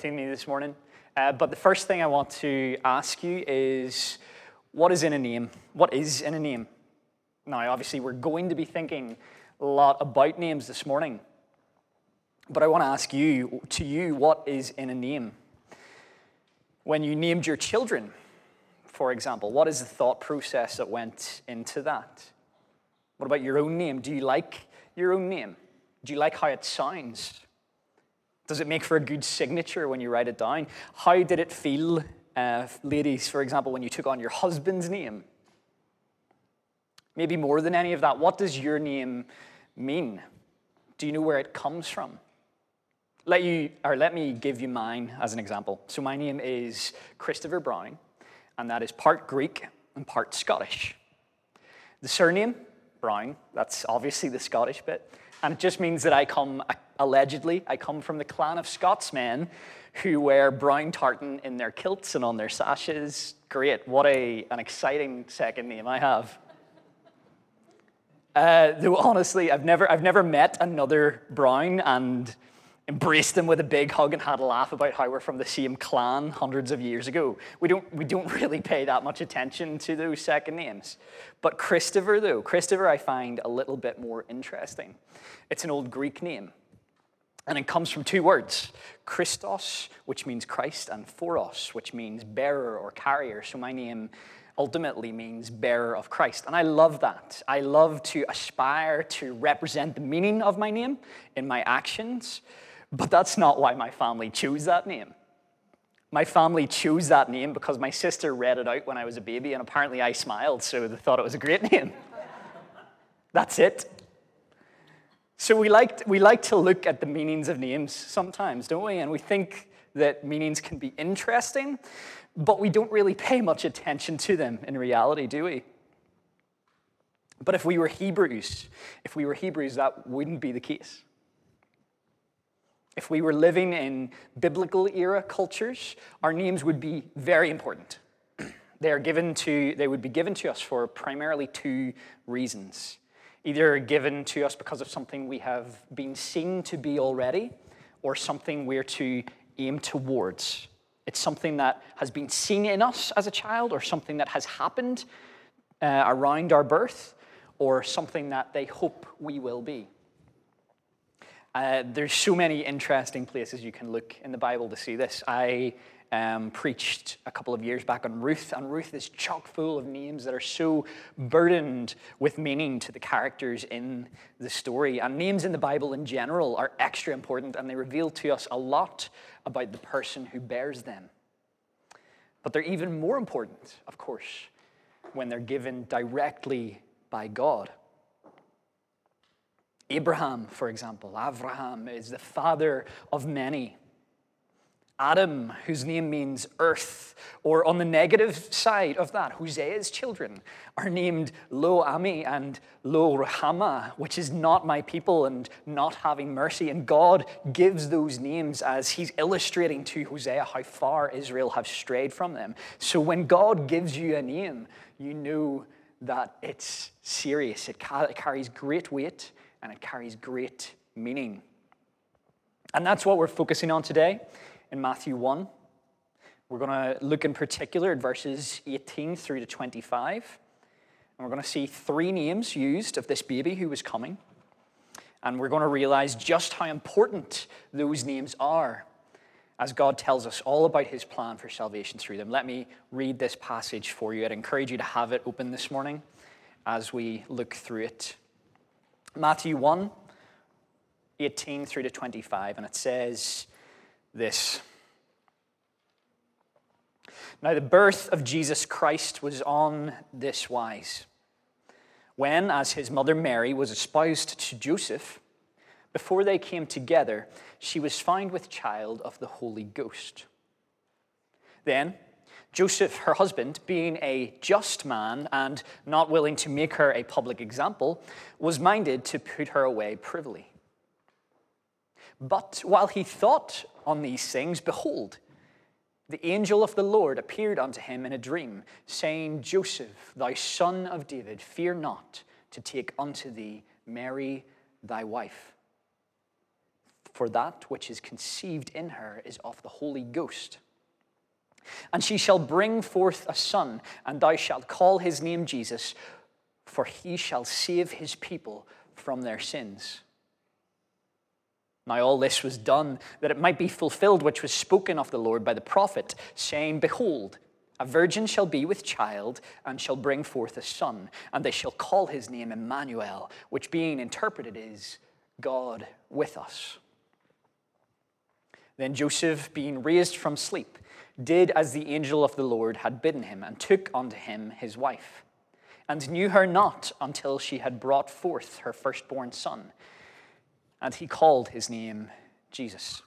with me this morning. But the first thing I want to ask you is, what is in a name? What is in a name? Now, obviously, we're going to be thinking a lot about names this morning. But I want to ask you, what is in a name? When you named your children, for example, what is the thought process that went into that? What about your own name? Do you like your own name? Do you like how it sounds? Does it make for a good signature when you write it down? How did it feel, ladies, for example, when you took on your husband's name? Maybe more than any of that, what does your name mean? Do you know where it comes from? Let me give you mine as an example. So my name is Christopher Brown, and that is part Greek and part Scottish. The surname, Brown, that's obviously the Scottish bit, and it just means that I come from the clan of Scotsmen who wear brown tartan in their kilts and on their sashes. Great, what an exciting second name I have. Though honestly, I've never met another Brown and embraced them with a big hug and had a laugh about how we're from the same clan hundreds of years ago. We don't really pay that much attention to those second names. But Christopher I find a little bit more interesting. It's an old Greek name. And it comes from two words, Christos, which means Christ, and Phoros, which means bearer or carrier. So my name ultimately means bearer of Christ. And I love that. I love to aspire to represent the meaning of my name in my actions. But that's not why my family chose that name. My family chose that name because my sister read it out when I was a baby, and apparently I smiled, so they thought it was a great name. That's it. So we like to look at the meanings of names sometimes, don't we? And we think that meanings can be interesting, but we don't really pay much attention to them in reality, do we? But if we were Hebrews, that wouldn't be the case. If we were living in biblical era cultures, our names would be very important. They would be given to us for primarily two reasons. Either given to us because of something we have been seen to be already, or something we're to aim towards. It's something that has been seen in us as a child, or something that has happened around our birth, or something that they hope we will be. There's so many interesting places you can look in the Bible to see this. I preached a couple of years back on Ruth, and Ruth is chock full of names that are so burdened with meaning to the characters in the story. And names in the Bible in general are extra important, and they reveal to us a lot about the person who bears them. But they're even more important, of course, when they're given directly by God. Abraham, for example, Avraham is the father of many. Adam, whose name means earth, or on the negative side of that, Hosea's children are named Lo Ami and Lo Ruhamah, which is not my people and not having mercy. And God gives those names as he's illustrating to Hosea how far Israel have strayed from them. So when God gives you a name, you know that it's serious. It carries great weight and it carries great meaning. And that's what we're focusing on today. In Matthew 1, we're going to look in particular at verses 18 through to 25. And we're going to see three names used of this baby who was coming. And we're going to realize just how important those names are as God tells us all about his plan for salvation through them. Let me read this passage for you. I'd encourage you to have it open this morning as we look through it. Matthew 1, 18 through to 25. And it says this. Now the birth of Jesus Christ was on this wise. When, as his mother Mary was espoused to Joseph, before they came together, she was found with child of the Holy Ghost. Then Joseph, her husband, being a just man and not willing to make her a public example, was minded to put her away privily. But while he thought on these things, behold, the angel of the Lord appeared unto him in a dream, saying, Joseph, thou son of David, fear not to take unto thee Mary thy wife. for that which is conceived in her is of the Holy Ghost. And she shall bring forth a son, and thou shalt call his name Jesus, for he shall save his people from their sins. Now all this was done that it might be fulfilled which was spoken of the Lord by the prophet, saying, Behold, a virgin shall be with child, and shall bring forth a son, and they shall call his name Emmanuel, which being interpreted is God with us. Then Joseph, being raised from sleep, did as the angel of the Lord had bidden him, and took unto him his wife, and knew her not until she had brought forth her firstborn son. And he called his name Jesus.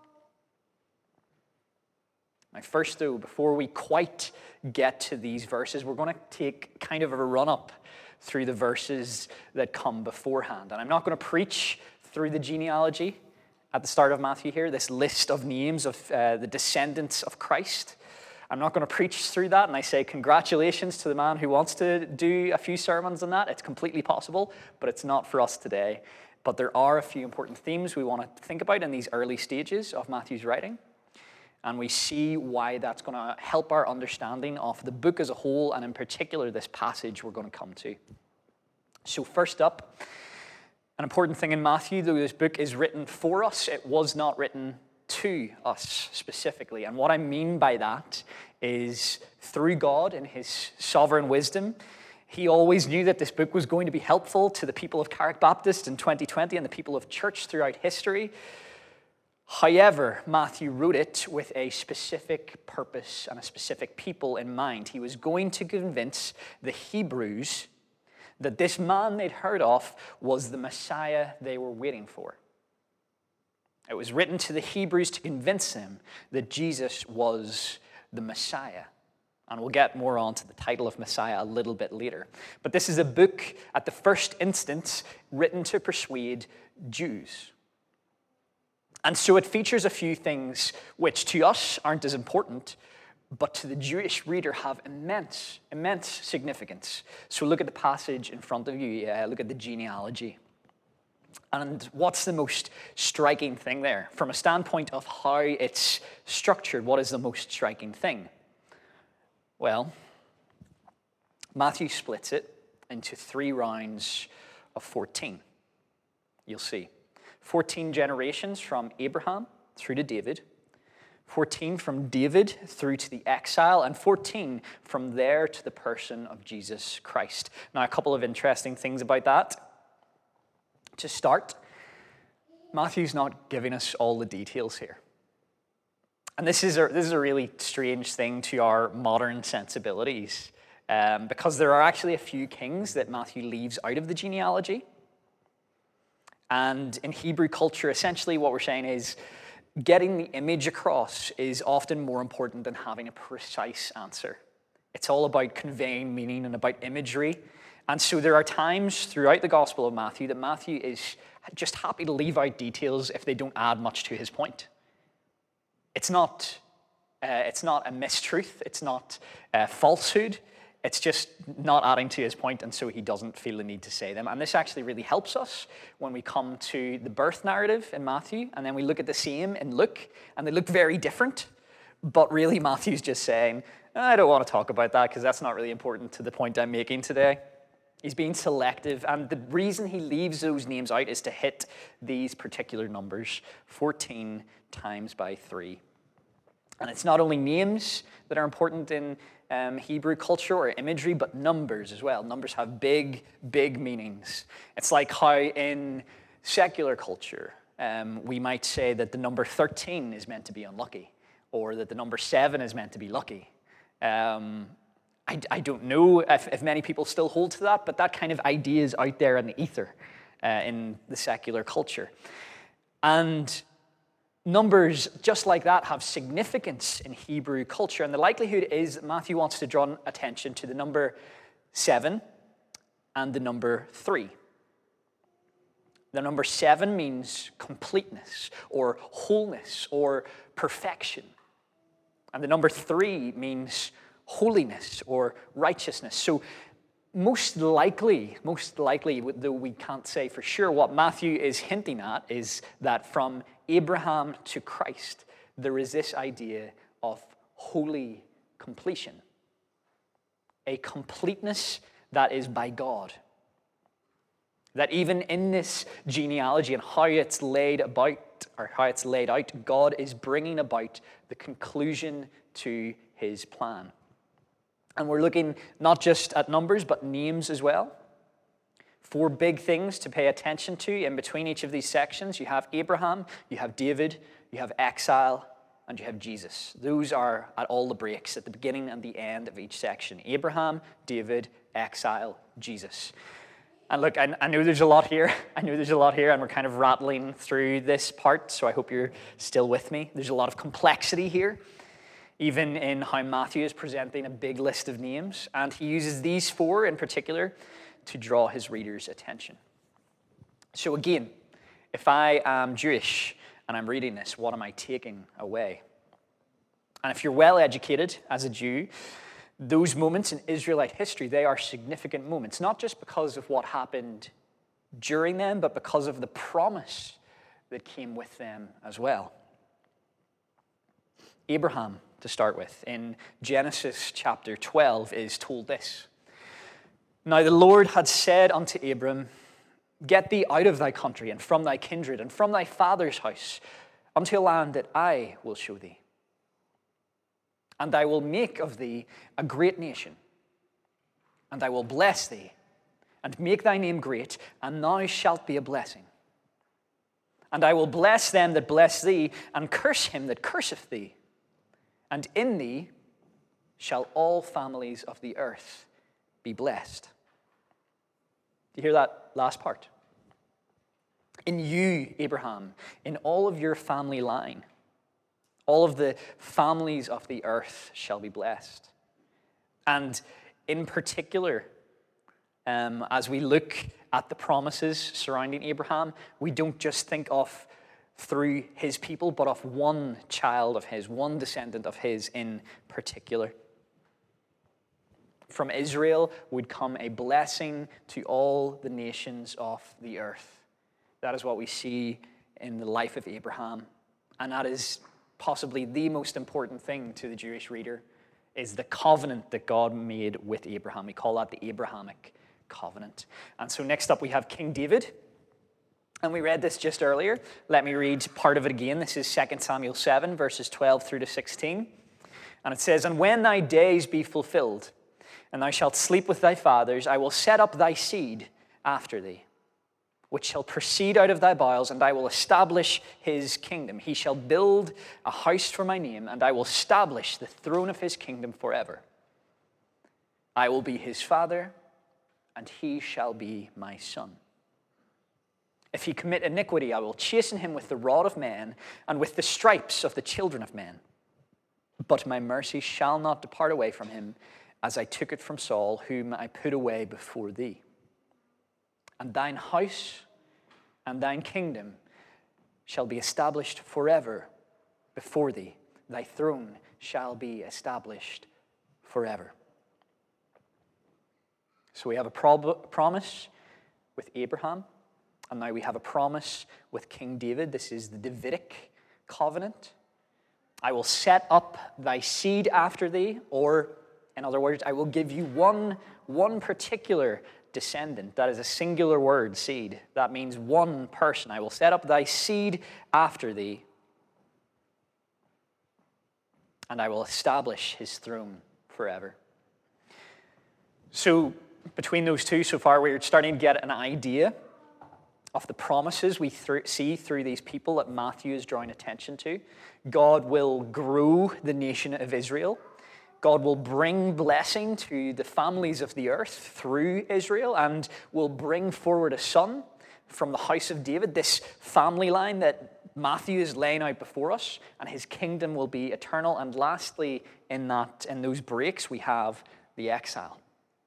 Now, first, though, before we quite get to these verses, we're going to take kind of a run-up through the verses that come beforehand. And I'm not going to preach through the genealogy at the start of Matthew here, this list of names of the descendants of Christ. I'm not going to preach through that, and I say congratulations to the man who wants to do a few sermons on that. It's completely possible, but it's not for us today. But there are a few important themes we want to think about in these early stages of Matthew's writing. And we see why that's going to help our understanding of the book as a whole, and in particular this passage we're going to come to. So first up, an important thing in Matthew, though this book is written for us, it was not written to us specifically. And what I mean by that is through God in his sovereign wisdom, he always knew that this book was going to be helpful to the people of Carrick Baptist in 2020 and the people of church throughout history. However, Matthew wrote it with a specific purpose and a specific people in mind. He was going to convince the Hebrews that this man they'd heard of was the Messiah they were waiting for. It was written to the Hebrews to convince them that Jesus was the Messiah. And we'll get more on to the title of Messiah a little bit later. But this is a book, at the first instance, written to persuade Jews. And so it features a few things which to us aren't as important, but to the Jewish reader have immense significance. So look at the passage in front of you. Look at the genealogy. And what's the most striking thing there? From a standpoint of how it's structured, what is the most striking thing? Well, Matthew splits it into 3 rounds of 14. You'll see. 14 generations from Abraham through to David, 14 from David through to the exile, and 14 from there to the person of Jesus Christ. Now, a couple of interesting things about that. To start, Matthew's not giving us all the details here. And this is a really strange thing to our modern sensibilities, because there are actually a few kings that Matthew leaves out of the genealogy. And in Hebrew culture, essentially what we're saying is getting the image across is often more important than having a precise answer. It's all about conveying meaning and about imagery. And so there are times throughout the Gospel of Matthew that Matthew is just happy to leave out details if they don't add much to his point. It's not a mistruth. It's not a falsehood. It's just not adding to his point, and so he doesn't feel the need to say them. And this actually really helps us when we come to the birth narrative in Matthew, and then we look at the same in Luke, and they look very different. But really, Matthew's just saying, I don't want to talk about that because that's not really important to the point I'm making today. He's being selective, and the reason he leaves those names out is to hit these particular numbers, 14 times by 3. And it's not only names that are important in Hebrew culture or imagery, but numbers as well. Numbers have big meanings. It's like how in secular culture, we might say that the number 13 is meant to be unlucky, or that the number 7 is meant to be lucky. I don't know if many people still hold to that, but that kind of idea is out there in the ether in the secular culture. And numbers just like that have significance in Hebrew culture, and the likelihood is that Matthew wants to draw attention to the number 7 and the number 3. The number 7 means completeness or wholeness or perfection. And the number 3 means holiness or righteousness. So Most likely, though we can't say for sure, what Matthew is hinting at is that from Abraham to Christ, there is this idea of holy completion, a completeness that is by God. That even in this genealogy and how it's laid out, God is bringing about the conclusion to his plan. And we're looking not just at numbers, but names as well. 4 big things to pay attention to in between each of these sections. You have Abraham, you have David, you have exile, and you have Jesus. Those are at all the breaks, at the beginning and the end of each section. Abraham, David, exile, Jesus. And look, I know there's a lot here. and we're kind of rattling through this part, so I hope you're still with me. There's a lot of complexity here, even in how Matthew is presenting a big list of names, and he uses these 4 in particular to draw his readers' attention. So again, if I am Jewish and I'm reading this, what am I taking away? And if you're well educated as a Jew, those moments in Israelite history, they are significant moments, not just because of what happened during them, but because of the promise that came with them as well. Abraham, to start with, in Genesis chapter 12, is told this. Now the Lord had said unto Abram, Get thee out of thy country, and from thy kindred, and from thy father's house, unto a land that I will show thee. And I will make of thee a great nation, and I will bless thee, and make thy name great, and thou shalt be a blessing. And I will bless them that bless thee, and curse him that curseth thee. And in thee shall all families of the earth be blessed. Do you hear that last part? In you, Abraham, in all of your family line, all of the families of the earth shall be blessed. And in particular, as we look at the promises surrounding Abraham, we don't just think of through his people, but of one child of his, one descendant of his in particular. From Israel would come a blessing to all the nations of the earth. That is what we see in the life of Abraham. And that is possibly the most important thing to the Jewish reader, is the covenant that God made with Abraham. We call that the Abrahamic covenant. And so next up we have King David. And we read this just earlier. Let me read part of it again. This is 2 Samuel 7, verses 12 through to 16. And it says, And when thy days be fulfilled, and thou shalt sleep with thy fathers, I will set up thy seed after thee, which shall proceed out of thy bowels, and I will establish his kingdom. He shall build a house for my name, and I will establish the throne of his kingdom forever. I will be his father, and he shall be my son. If he commit iniquity, I will chasten him with the rod of men, and with the stripes of the children of men. But my mercy shall not depart away from him, as I took it from Saul, whom I put away before thee. And thine house and thine kingdom shall be established forever before thee. Thy throne shall be established forever. So we have a promise with Abraham, and now we have a promise with King David. This is the Davidic covenant. I will set up thy seed after thee, or in other words, I will give you one particular descendant. That is a singular word, seed. That means one person. I will set up thy seed after thee, and I will establish his throne forever. So between those two, so far we're starting to get an idea of the promises we see through these people that Matthew is drawing attention to. God will grow the nation of Israel. God will bring blessing to the families of the earth through Israel, and will bring forward a son from the house of David, this family line that Matthew is laying out before us, and his kingdom will be eternal. And lastly, in those breaks, we have the exile.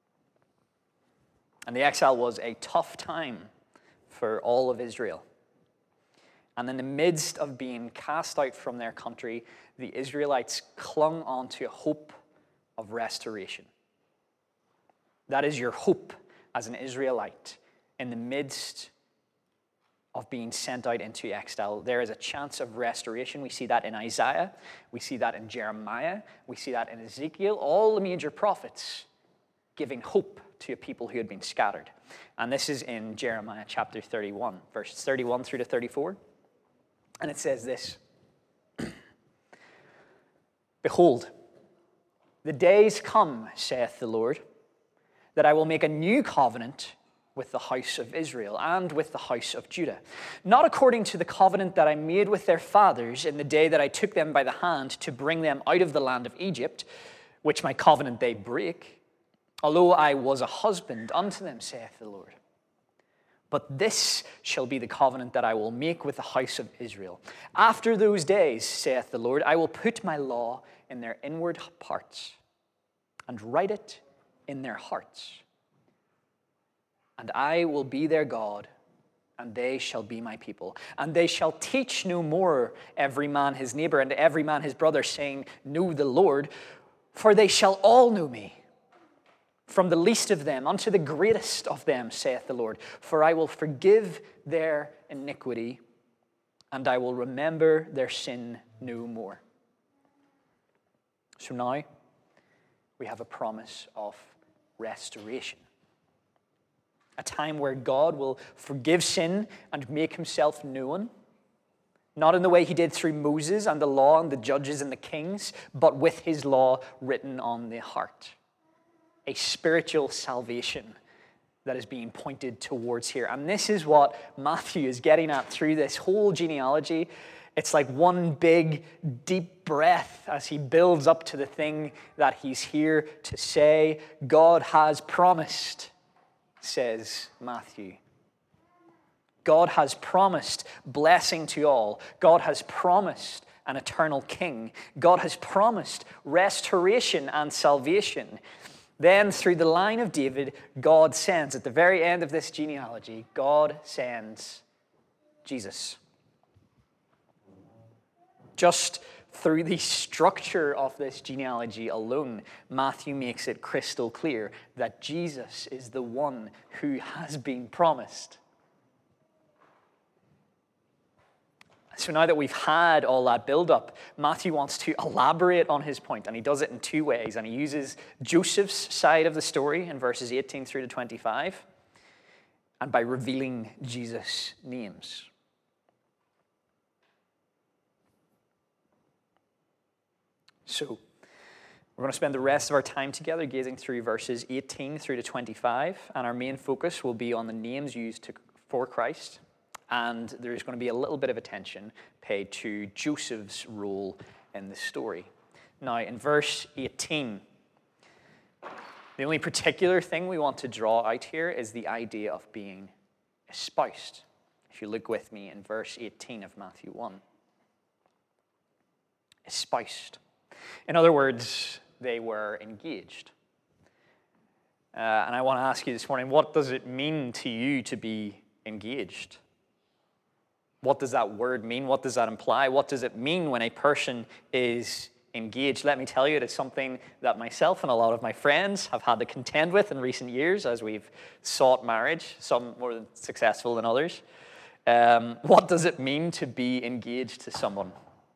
And the exile was a tough time for all of Israel. And in the midst of being cast out from their country, the Israelites clung on to a hope of restoration. That is your hope as an Israelite in the midst of being sent out into exile. There is a chance of restoration. We see that in Isaiah. We see that in Jeremiah. We see that in Ezekiel. All the major prophets giving hope to a people who had been scattered. And this is in Jeremiah chapter 31, verses 31 through to 34. And it says this, Behold, the days come, saith the Lord, that I will make a new covenant with the house of Israel and with the house of Judah, not according to the covenant that I made with their fathers in the day that I took them by the hand to bring them out of the land of Egypt, which my covenant they break, although I was a husband unto them, saith the Lord. But this shall be the covenant that I will make with the house of Israel. After those days, saith the Lord, I will put my law in their inward parts and write it in their hearts. And I will be their God, and they shall be my people. And they shall teach no more every man his neighbor and every man his brother, saying, Know the Lord, for they shall all know me, from the least of them unto the greatest of them, saith the Lord. For I will forgive their iniquity, and I will remember their sin no more. So now we have a promise of restoration. A time where God will forgive sin and make himself known, not in the way he did through Moses and the law and the judges and the kings, but with his law written on the heart. A spiritual salvation that is being pointed towards here. And this is what Matthew is getting at through this whole genealogy. It's like one big, deep breath as he builds up to the thing that he's here to say. God has promised, says Matthew. God has promised blessing to all. God has promised an eternal king. God has promised restoration and salvation. Then, through the line of David, God sends, at the very end of this genealogy, God sends Jesus. Just through the structure of this genealogy alone, Matthew makes it crystal clear that Jesus is the one who has been promised. So now that we've had all that build-up, Matthew wants to elaborate on his point, and he does it in two ways. And he uses Joseph's side of the story in verses 18 through to 25, and by revealing Jesus' names. So we're going to spend the rest of our time together gazing through verses 18 through to 25, and our main focus will be on the names used for Christ. And there's going to be a little bit of attention paid to Joseph's role in the story. Now, in verse 18, the only particular thing we want to draw out here is the idea of being espoused. If you look with me in verse 18 of Matthew 1. Espoused. In other words, they were engaged. And I want to ask you this morning, what does it mean to you to be engaged? What does that word mean? What does that imply? What does it mean when a person is engaged? Let me tell you, it is something that myself and a lot of my friends have had to contend with in recent years as we've sought marriage, some more successful than others. What does it mean to be engaged to someone?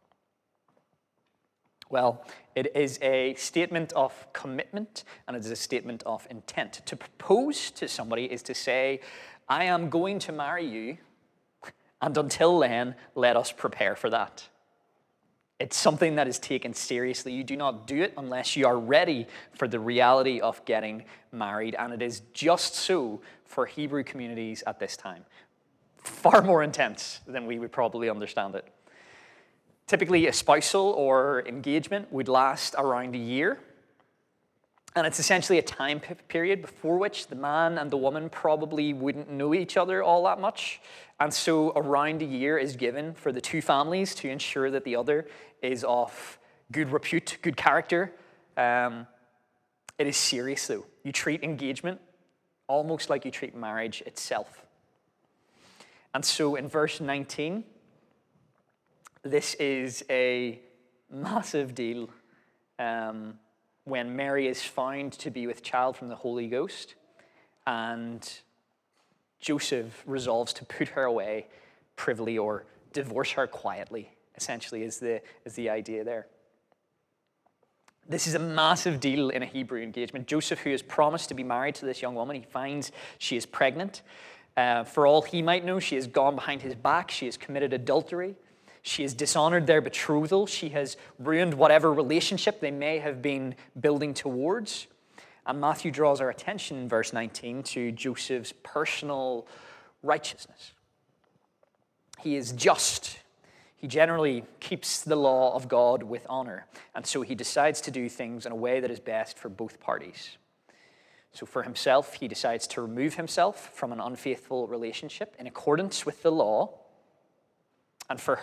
Well, it is a statement of commitment, and it is a statement of intent. To propose to somebody is to say, I am going to marry you, and until then, let us prepare for that. It's something that is taken seriously. You do not do it unless you are ready for the reality of getting married, and it is just so for Hebrew communities at this time. Far more intense than we would probably understand it. Typically, a spousal or engagement would last around a year. And it's essentially a time period before which the man and the woman probably wouldn't know each other all that much. And so around a year is given for the two families to ensure that the other is of good repute, good character. It is serious, though. You treat engagement almost like you treat marriage itself. And so in verse 19, this is a massive deal. when Mary is found to be with child from the Holy Ghost, and Joseph resolves to put her away privily or divorce her quietly, essentially is the idea there. This is a massive deal in a Hebrew engagement. Joseph, who is promised to be married to this young woman, he finds she is pregnant. For all he might know, she has gone behind his back. She has committed adultery. She has dishonored their betrothal. She has ruined whatever relationship they may have been building towards. And Matthew draws our attention in verse 19 to Joseph's personal righteousness. He is just. He generally keeps the law of God with honor. And so he decides to do things in a way that is best for both parties. So for himself, he decides to remove himself from an unfaithful relationship in accordance with the law. And for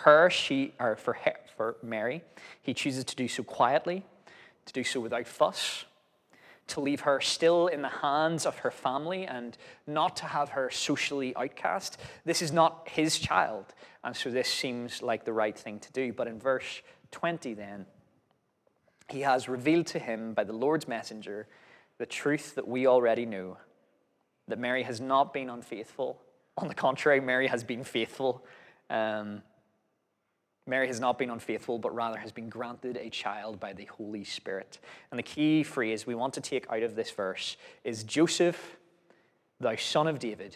Mary, he chooses to do so quietly, to do so without fuss, to leave her still in the hands of her family and not to have her socially outcast. This is not his child, and so this seems like the right thing to do. But in verse 20 then, he has revealed to him by the Lord's messenger the truth that we already know, that Mary has not been unfaithful. On the contrary, Mary has been faithful. Mary has not been unfaithful, but rather has been granted a child by the Holy Spirit. And the key phrase we want to take out of this verse is, Joseph, thou son of David.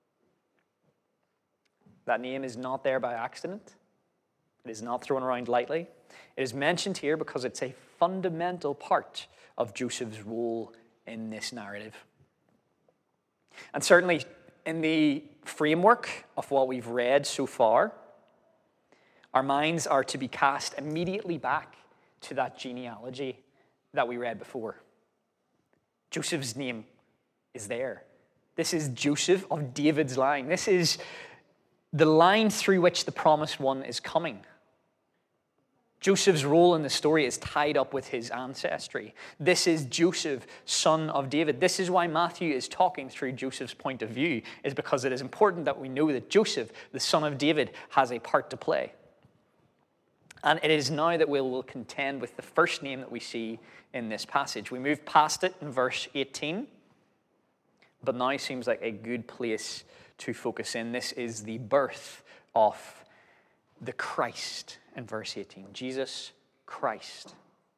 That name is not there by accident. It is not thrown around lightly. It is mentioned here because it's a fundamental part of Joseph's role in this narrative. And certainly in the framework of what we've read so far, our minds are to be cast immediately back to that genealogy that we read before. Joseph's name is there. This is Joseph of David's line. This is the line through which the promised one is coming. Joseph's role in the story is tied up with his ancestry. This is Joseph, son of David. This is why Matthew is talking through Joseph's point of view, is because it is important that we know that Joseph, the son of David, has a part to play. And it is now that we will contend with the first name that we see in this passage. We move past it in verse 18, but now seems like a good place to focus in. This is the birth of the Christ in verse 18. Jesus Christ.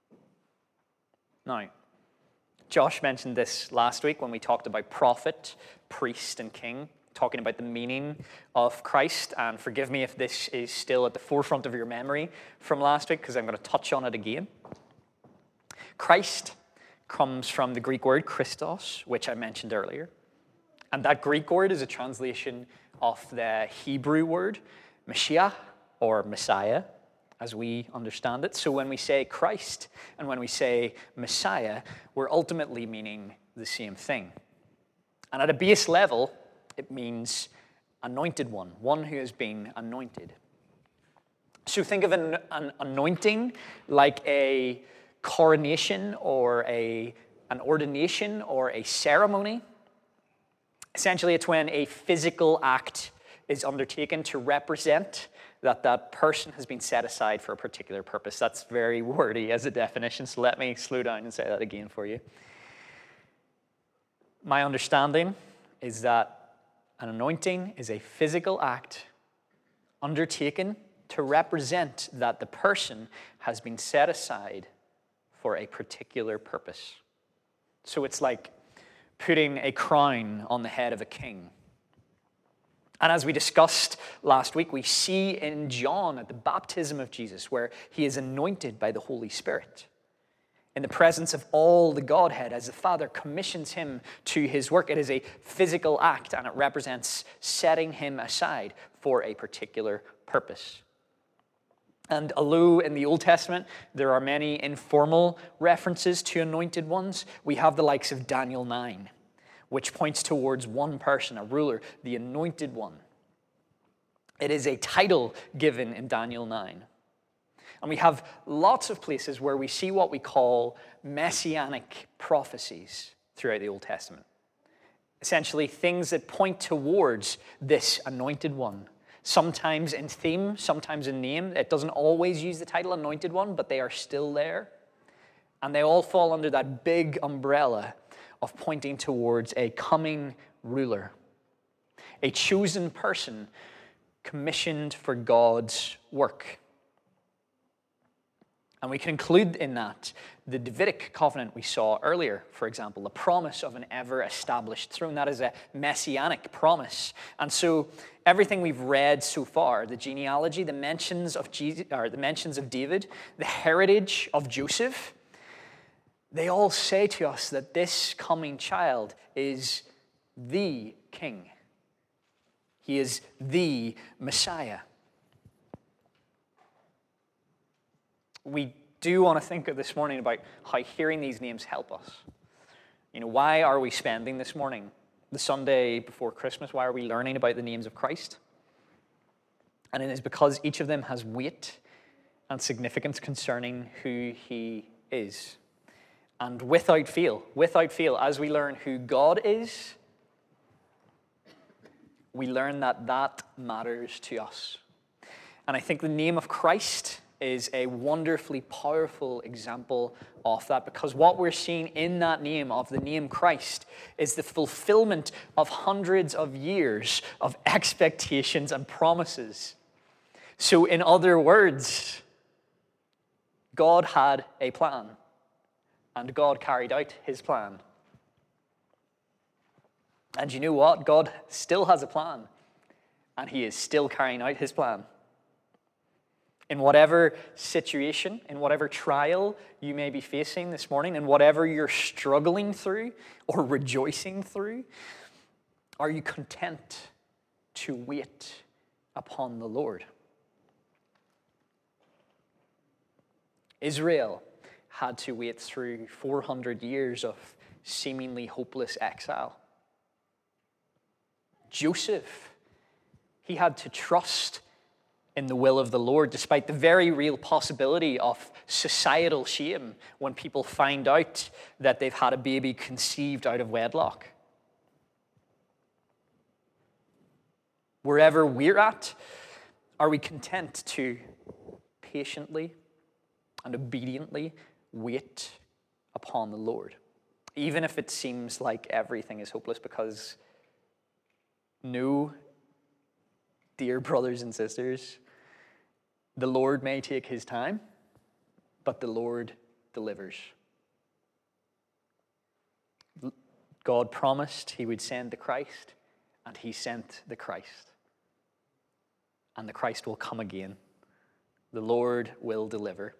Now, Josh mentioned this last week when we talked about prophet, priest, and king, talking about the meaning of Christ. And forgive me if this is still at the forefront of your memory from last week, because I'm going to touch on it again. Christ comes from the Greek word Christos, which I mentioned earlier. And that Greek word is a translation of the Hebrew word Mashiach, or Messiah, as we understand it. So when we say Christ and when we say Messiah, we're ultimately meaning the same thing. And at a base level, it means anointed one, one who has been anointed. So think of an anointing like a coronation or an ordination or a ceremony. Essentially, it's when a physical act is undertaken to represent that person has been set aside for a particular purpose. That's very wordy as a definition, so let me slow down and say that again for you. My understanding is that an anointing is a physical act undertaken to represent that the person has been set aside for a particular purpose. So it's like putting a crown on the head of a king. And as we discussed last week, we see in John at the baptism of Jesus where he is anointed by the Holy Spirit in the presence of all the Godhead as the Father commissions him to his work. It is a physical act and it represents setting him aside for a particular purpose. And although in the Old Testament there are many informal references to anointed ones, we have the likes of Daniel 9, which points towards one person, a ruler, the anointed one. It is a title given in Daniel 9. And we have lots of places where we see what we call messianic prophecies throughout the Old Testament. Essentially, things that point towards this anointed one. Sometimes in theme, sometimes in name. It doesn't always use the title anointed one, but they are still there. And they all fall under that big umbrella of pointing towards a coming ruler, a chosen person commissioned for God's work. And we can include in that the Davidic covenant we saw earlier, for example, the promise of an ever-established throne. That is a messianic promise. And so everything we've read so far, the genealogy, the mentions of David, the heritage of Joseph, they all say to us that this coming child is the king. He is the Messiah. We do want to think this morning about how hearing these names help us. Why are we spending this morning, the Sunday before Christmas, why are we learning about the names of Christ? And it is because each of them has weight and significance concerning who he is. And without fail, as we learn who God is, we learn that matters to us. And I think the name of Christ is a wonderfully powerful example of that, because what we're seeing in that name, of the name Christ, is the fulfillment of hundreds of years of expectations and promises. So in other words, God had a plan, and God carried out his plan. And you know what? God still has a plan, and he is still carrying out his plan. In whatever situation, in whatever trial you may be facing this morning, in whatever you're struggling through or rejoicing through, are you content to wait upon the Lord? Israel had to wait through 400 years of seemingly hopeless exile. Joseph, he had to trust in the will of the Lord, despite the very real possibility of societal shame when people find out that they've had a baby conceived out of wedlock. Wherever we're at, are we content to patiently and obediently wait upon the Lord, even if it seems like everything is hopeless? Because no, dear brothers and sisters, the Lord may take his time, but the Lord delivers. God promised he would send the Christ, and he sent the Christ. And the Christ will come again. The Lord will deliver.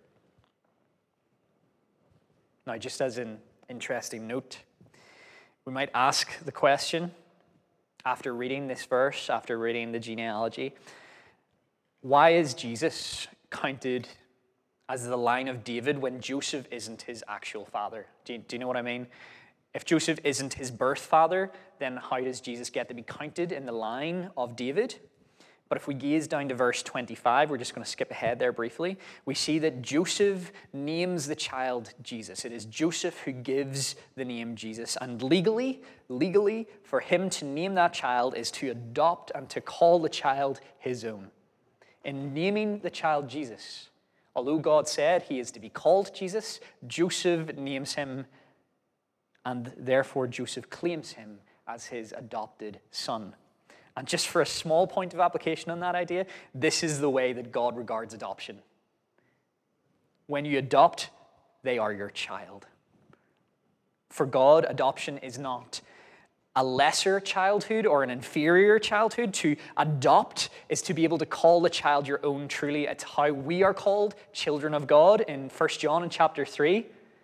Now, just as an interesting note, we might ask the question, after reading this verse, after reading the genealogy, why is Jesus counted as the line of David when Joseph isn't his actual father? Do you know what I mean? If Joseph isn't his birth father, then how does Jesus get to be counted in the line of David? But if we gaze down to verse 25, we're just going to skip ahead there briefly, we see that Joseph names the child Jesus. It is Joseph who gives the name Jesus. And legally, for him to name that child is to adopt and to call the child his own. In naming the child Jesus, although God said he is to be called Jesus, Joseph names him, and therefore Joseph claims him as his adopted son. And just for a small point of application on that idea, this is the way that God regards adoption. When you adopt, they are your child. For God, adoption is not a lesser childhood or an inferior childhood. To adopt is to be able to call the child your own truly. It's how we are called children of God in 1 John in chapter 3.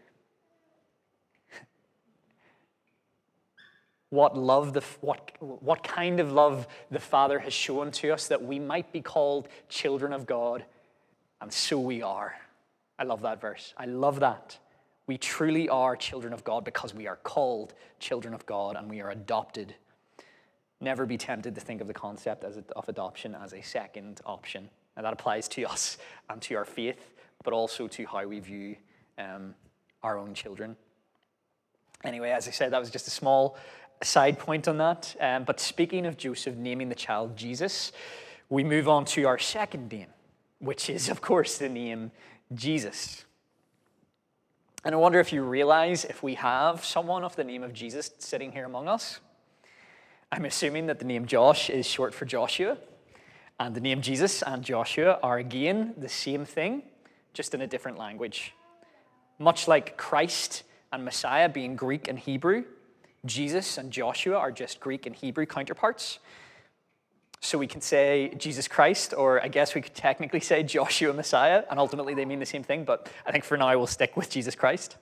What kind of love the Father has shown to us that we might be called children of God, and so we are. I love that verse. I love that. We truly are children of God because we are called children of God and we are adopted. Never be tempted to think of the concept of adoption as a second option. And that applies to us and to our faith, but also to how we view our own children. Anyway, as I said, that was just a small side point on that. But speaking of Joseph naming the child Jesus, we move on to our second name, which is, of course, the name Jesus. And I wonder if you realize if we have someone of the name of Jesus sitting here among us. I'm assuming that the name Josh is short for Joshua, and the name Jesus and Joshua are again the same thing, just in a different language. Much like Christ and Messiah being Greek and Hebrew, Jesus and Joshua are just Greek and Hebrew counterparts. So we can say Jesus Christ, or I guess we could technically say Joshua Messiah, and ultimately they mean the same thing, but I think for now we'll stick with Jesus Christ.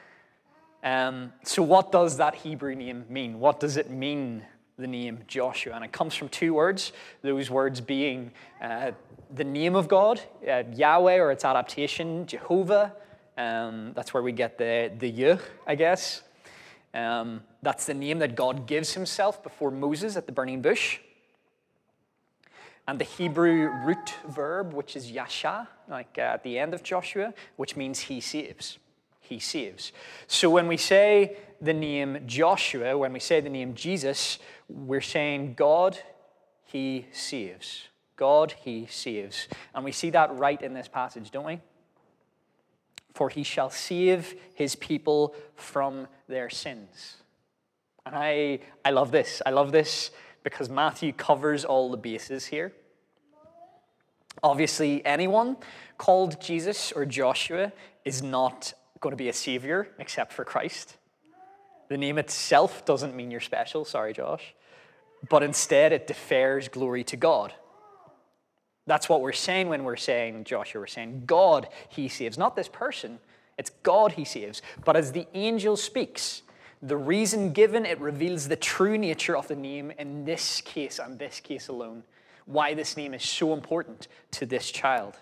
So what does that Hebrew name mean? What does it mean, the name Joshua? And it comes from two words, those words being the name of God, Yahweh, or its adaptation, Jehovah. That's where we get the Yeh, I guess. That's the name that God gives himself before Moses at the burning bush. And the Hebrew root verb, which is yasha, like at the end of Joshua, which means he saves. He saves. So when we say the name Joshua, when we say the name Jesus, we're saying God, he saves. God, he saves. And we see that right in this passage, don't we? For he shall save his people from their sins. And I love this. I love this because Matthew covers all the bases here. Obviously, anyone called Jesus or Joshua is not going to be a savior except for Christ. The name itself doesn't mean you're special, sorry Josh, but instead it defers glory to God. That's what we're saying when we're saying Joshua. We're saying God, he saves. Not this person, it's God he saves. But as the angel speaks, the reason given, it reveals the true nature of the name in this case and this case alone. Why this name is so important to this child.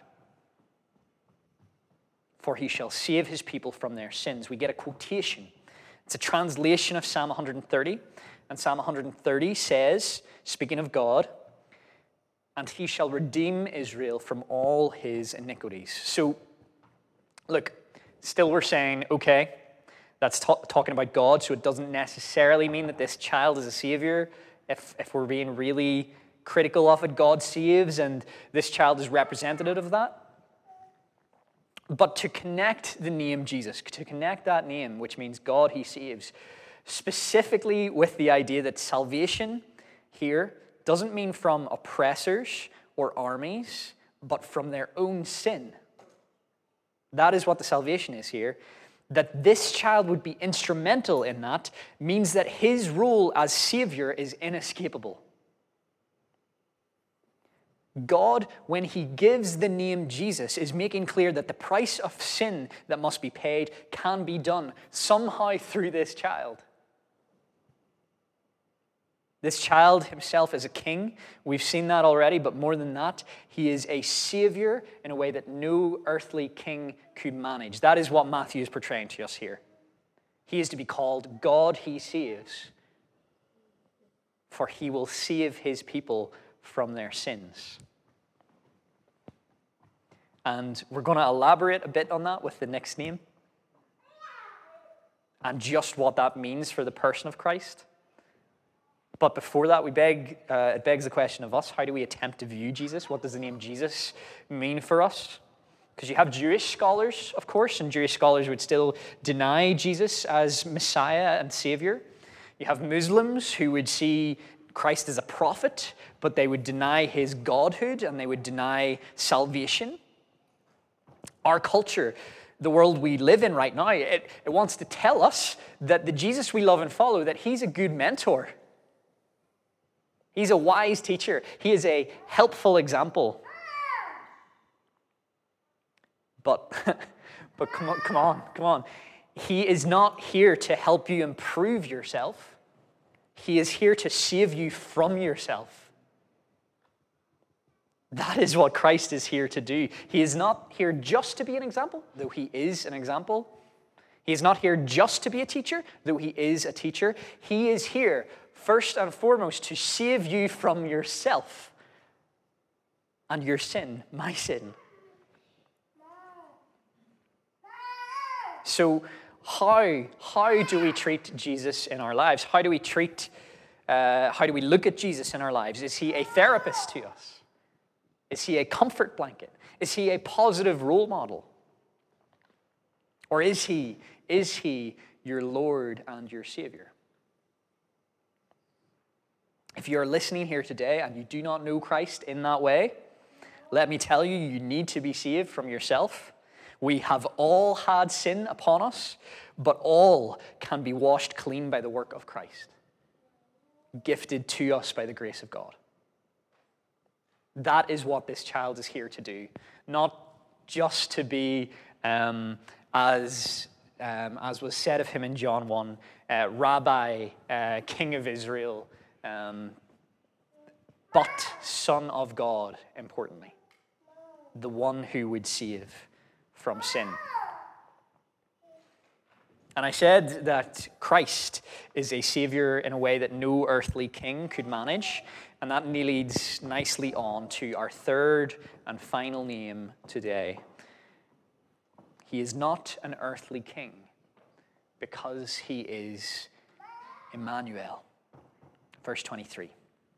For he shall save his people from their sins. We get a quotation. It's a translation of Psalm 130. And Psalm 130 says, speaking of God, and he shall redeem Israel from all his iniquities. So, look, still we're saying, okay, that's talking about God, so it doesn't necessarily mean that this child is a savior. If we're being really critical of it, God saves, and this child is representative of that. But to connect the name Jesus, to connect that name, which means God, he saves, specifically with the idea that salvation here doesn't mean from oppressors or armies, but from their own sin. That is what the salvation is here. That this child would be instrumental in that means that his role as Savior is inescapable. God, when he gives the name Jesus, is making clear that the price of sin that must be paid can be done somehow through this child. This child himself is a king. We've seen that already, but more than that, he is a savior in a way that no earthly king could manage. That is what Matthew is portraying to us here. He is to be called God he saves, for he will save his people from their sins. And we're going to elaborate a bit on that with the next name and just what that means for the person of Christ. But before that, it begs the question of us, how do we attempt to view Jesus? What does the name Jesus mean for us? Because you have Jewish scholars, of course, and Jewish scholars would still deny Jesus as Messiah and Savior. You have Muslims who would see Christ as a prophet, but they would deny his godhood and they would deny salvation. Our culture, the world we live in right now, it wants to tell us that the Jesus we love and follow, that he's a good mentor. He's a wise teacher. He is a helpful example. But come on. He is not here to help you improve yourself. He is here to save you from yourself. That is what Christ is here to do. He is not here just to be an example, though he is an example. He is not here just to be a teacher, though he is a teacher. He is here first and foremost to save you from yourself and your sin, my sin. So how do we treat Jesus in our lives? How do we look at Jesus in our lives? Is he a therapist to us? Is he a comfort blanket? Is he a positive role model? Or is he your Lord and your Savior? If you're listening here today and you do not know Christ in that way, let me tell you, you need to be saved from yourself. We have all had sin upon us, but all can be washed clean by the work of Christ, gifted to us by the grace of God. That is what this child is here to do, not just to be, as was said of him in John 1, Rabbi, King of Israel, but Son of God, importantly, the one who would save from sin. And I said that Christ is a Savior in a way that no earthly king could manage, and that leads nicely on to our third and final name today. He is not an earthly king because he is Emmanuel. Verse 23.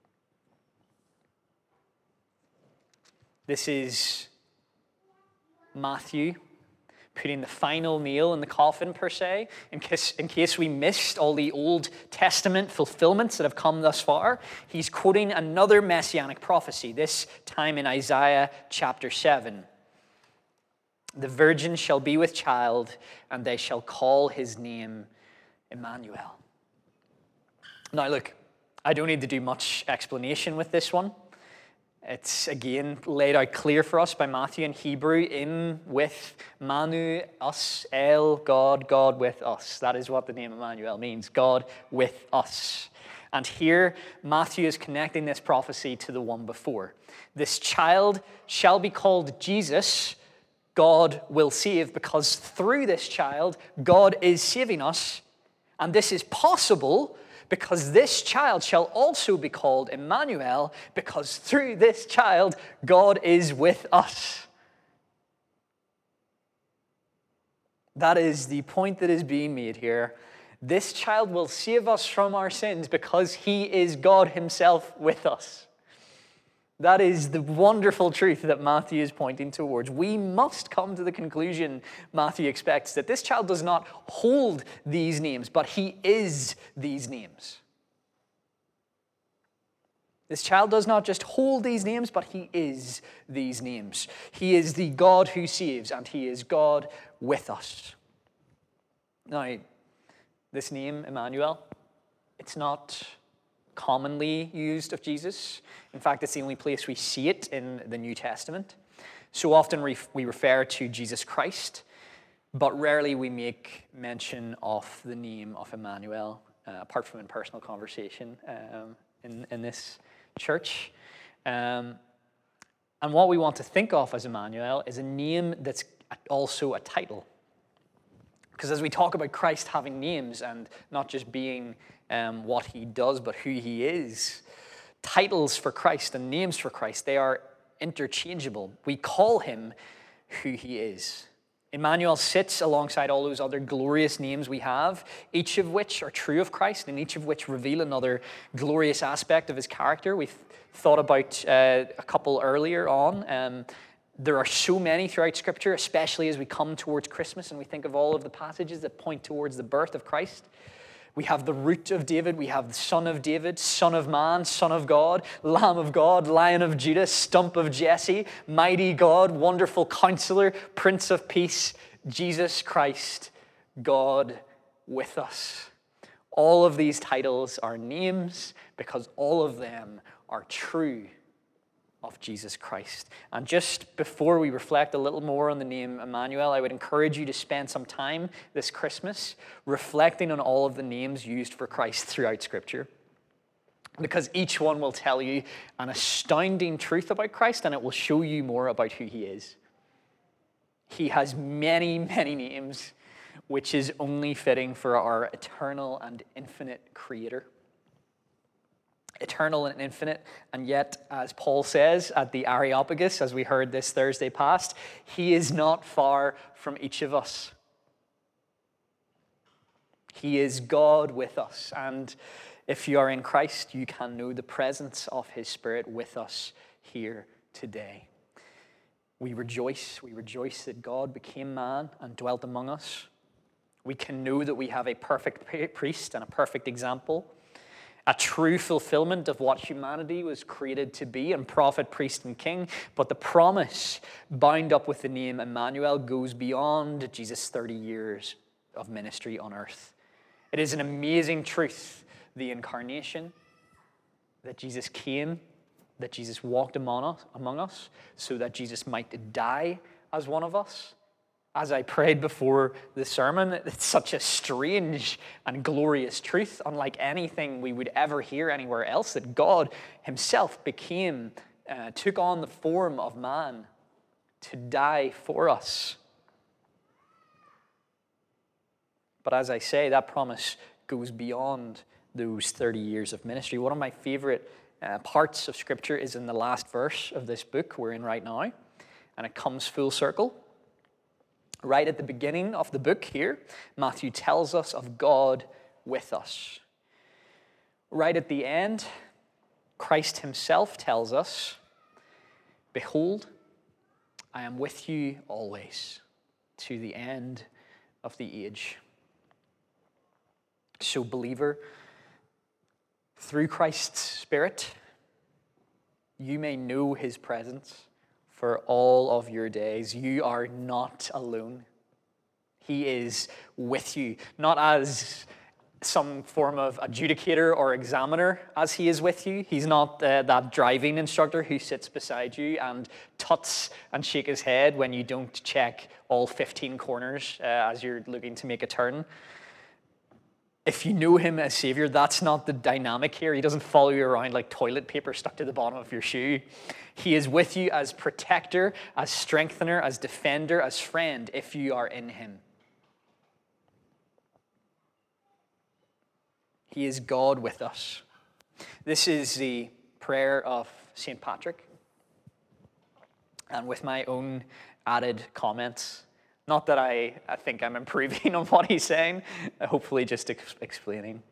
This is Matthew putting the final nail in the coffin, per se, in case we missed all the Old Testament fulfillments that have come thus far. He's quoting another messianic prophecy, this time in Isaiah chapter 7. The virgin shall be with child, and they shall call his name Emmanuel. Now look, I don't need to do much explanation with this one. It's, again, laid out clear for us by Matthew in Hebrew, in with Manu, us, El, God, God with us. That is what the name Emmanuel means, God with us. And here, Matthew is connecting this prophecy to the one before. This child shall be called Jesus, God will save, because through this child, God is saving us. And this is possible because this child shall also be called Emmanuel, because through this child, God is with us. That is the point that is being made here. This child will save us from our sins because he is God himself with us. That is the wonderful truth that Matthew is pointing towards. We must come to the conclusion, Matthew expects, that this child does not hold these names, but he is these names. This child does not just hold these names, but he is these names. He is the God who saves, and he is God with us. Now, this name, Emmanuel, it's not commonly used of Jesus. In fact, it's the only place we see it in the New Testament. So often we refer to Jesus Christ, but rarely we make mention of the name of Emmanuel, apart from in personal conversation in this church. And what we want to think of as Emmanuel is a name that's also a title. Because as we talk about Christ having names and not just being what he does, but who he is, titles for Christ and names for Christ, they are interchangeable. We call him who he is. Emmanuel sits alongside all those other glorious names we have, each of which are true of Christ and each of which reveal another glorious aspect of his character. We've thought about a couple earlier on. There are so many throughout Scripture, especially as we come towards Christmas and we think of all of the passages that point towards the birth of Christ. We have the root of David, we have the son of David, son of man, son of God, Lamb of God, Lion of Judah, stump of Jesse, mighty God, wonderful counselor, Prince of Peace, Jesus Christ, God with us. All of these titles are names because all of them are true of Jesus Christ. And just before we reflect a little more on the name Emmanuel, I would encourage you to spend some time this Christmas reflecting on all of the names used for Christ throughout Scripture. Because each one will tell you an astounding truth about Christ, and it will show you more about who he is. He has many, many names, which is only fitting for our eternal and infinite Creator. Eternal and infinite, and yet, as Paul says at the Areopagus, as we heard this Thursday past, he is not far from each of us. He is God with us, and if you are in Christ, you can know the presence of his Spirit with us here today. We rejoice that God became man and dwelt among us. We can know that we have a perfect priest and a perfect example, a true fulfillment of what humanity was created to be in prophet, priest, and king. But the promise bound up with the name Emmanuel goes beyond Jesus' 30 years of ministry on earth. It is an amazing truth, the incarnation, that Jesus came, that Jesus walked among us, so that Jesus might die as one of us. As I prayed before the sermon, it's such a strange and glorious truth, unlike anything we would ever hear anywhere else, that God himself took on the form of man to die for us. But as I say, that promise goes beyond those 30 years of ministry. One of my favorite parts of Scripture is in the last verse of this book we're in right now, and it comes full circle. Right at the beginning of the book here, Matthew tells us of God with us. Right at the end, Christ himself tells us, "Behold, I am with you always, to the end of the age." So, believer, through Christ's Spirit, you may know his presence for all of your days. You are not alone. He is with you, not as some form of adjudicator or examiner as he is with you. He's not that driving instructor who sits beside you and tuts and shake his head when you don't check all 15 corners as you're looking to make a turn. If you know him as Savior, that's not the dynamic here. He doesn't follow you around like toilet paper stuck to the bottom of your shoe. He is with you as protector, as strengthener, as defender, as friend, if you are in him. He is God with us. This is the prayer of St. Patrick. And with my own added comments, not that I think I'm improving on what he's saying, hopefully just explaining.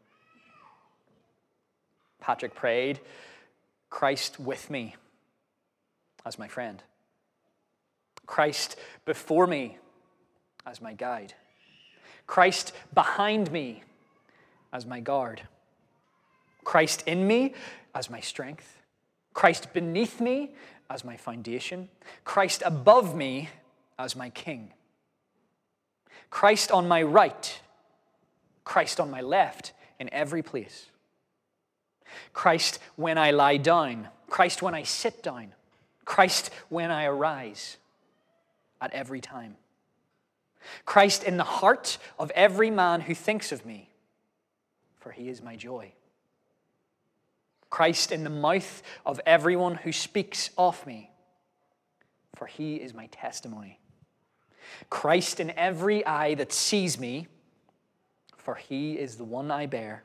Patrick prayed, "Christ with me as my friend. Christ before me as my guide. Christ behind me as my guard. Christ in me as my strength. Christ beneath me as my foundation. Christ above me as my king. Christ on my right, Christ on my left in every place. Christ when I lie down, Christ when I sit down, Christ when I arise at every time. Christ in the heart of every man who thinks of me, for he is my joy. Christ in the mouth of everyone who speaks of me, for he is my testimony. Christ in every eye that sees me, for he is the one I bear.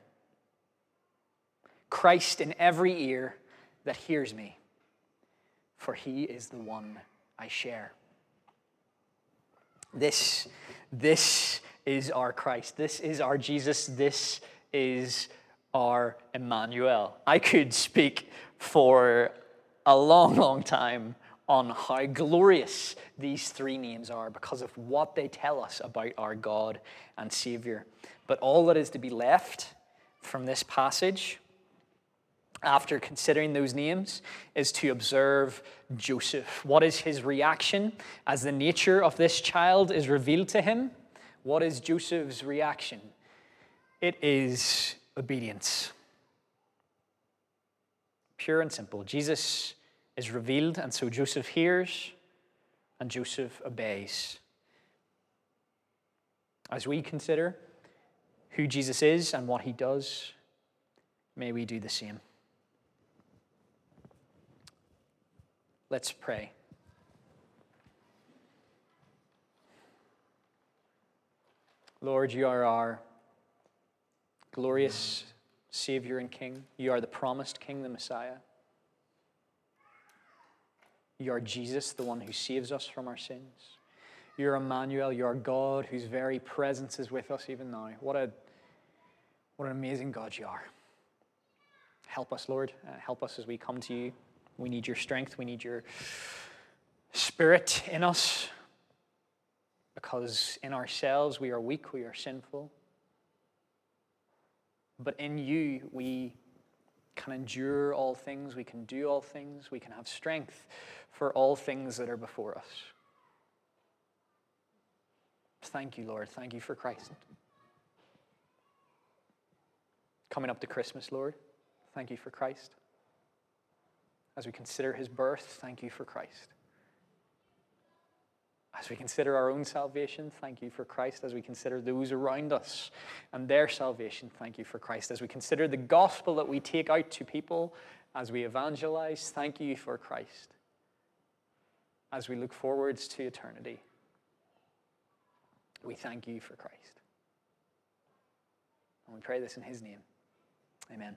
Christ in every ear that hears me, for he is the one I share. This is our Christ. This is our Jesus. This is our Emmanuel. I could speak for a long, long time on how glorious these three names are because of what they tell us about our God and Savior. But all that is to be left from this passage, after considering those names, is to observe Joseph. What is his reaction as the nature of this child is revealed to him? What is Joseph's reaction? It is obedience. Pure and simple. Jesus is revealed, and so Joseph hears, and Joseph obeys. As we consider who Jesus is and what he does, may we do the same. Let's pray. Lord, you are our glorious Savior and King. You are the promised King, the Messiah. You are Jesus, the one who saves us from our sins. You're Emmanuel. You are God whose very presence is with us even now. What an amazing God you are. Help us, Lord. Help us as we come to you. We need your strength. We need your Spirit in us, because in ourselves we are weak, we are sinful. But in you we can endure all things, we can do all things, we can have strength for all things that are before us. Thank you, Lord. Thank you for Christ. Coming up to Christmas, Lord, thank you for Christ. As we consider his birth, thank you for Christ. As we consider our own salvation, thank you for Christ. As we consider those around us and their salvation, thank you for Christ. As we consider the gospel that we take out to people, as we evangelize, thank you for Christ. As we look forwards to eternity, we thank you for Christ. And we pray this in his name. Amen.